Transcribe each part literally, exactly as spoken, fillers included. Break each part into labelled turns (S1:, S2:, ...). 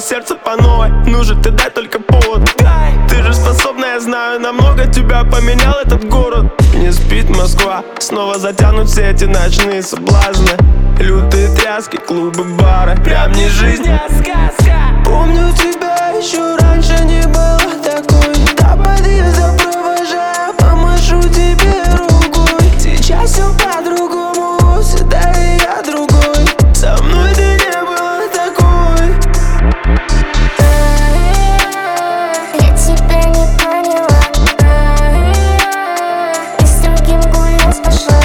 S1: сердце по новой. Нужен ты дай только повод. Ты же способна, я знаю, намного тебя поменял этот город. Не спит Москва, снова затянут все эти ночные соблазны. Лютые тряски, клубы, бары. Прям не жизнь, а сказка.
S2: Помню тебя еще раньше не было такой. До подъезда провожаю, помашу тебе рукой. Сейчас все по-другому, всегда и я другой. Со мной ты не была такой.
S3: Я тебя не поняла. Ты с другим гулять пошла.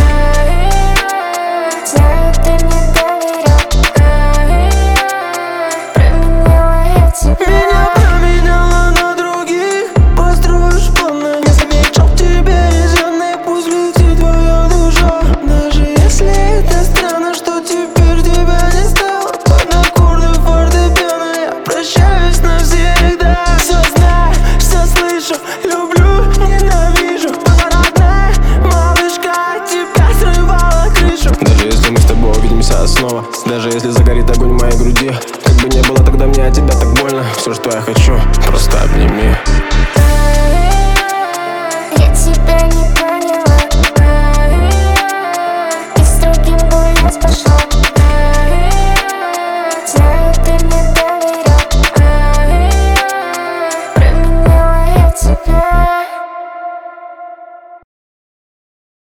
S3: Знаю, ты мне доверял. Променяла я тебя.
S2: Меня променяла на других. Построишь планы, не замечал в тебе изъяны. Пусть летит твоя душа. Даже если это странно, что теперь тебя не стало. Под аккорды фортепиано я прощаюсь навсегда. Все знаю, все слышу, люблю, ненавижу. Моя родная малышка, от тебя срывала крышу.
S1: Даже если мы с тобой увидимся снова, даже если загорит огонь в моей груди, как бы не было тогда мне от тебя так больно. Все, что я хочу, просто обними.